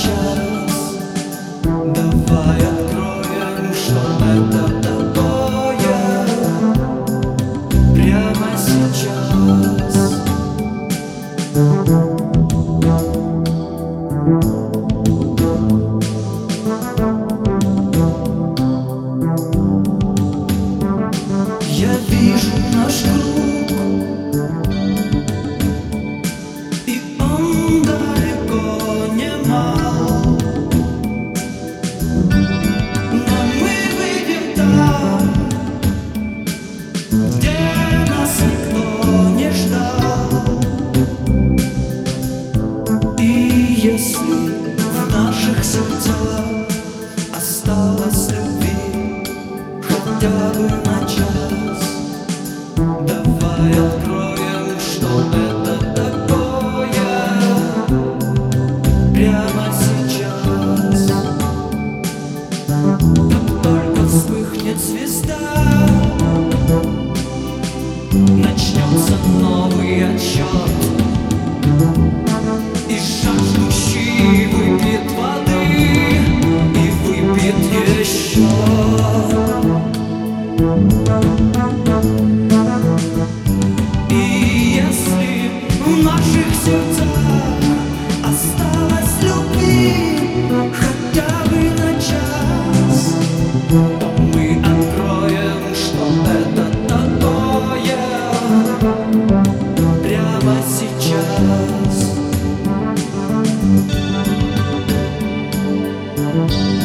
час. Давай откроем, что это такое прямо сейчас. Я вижу наш круг, и он далеко не мал, но мы выйдем там, где нас никто не ждал. И если в наших сердцах осталось любви хотя бы на час, давай откроем, что это такое прямо сейчас. Как только вспыхнет звезда, начнется новый отсчет, и жаждущий выпьет воды и выпьет еще. И если в наших сердцах осталось любви хотя бы на час, то мы откроем, что это такое прямо сейчас.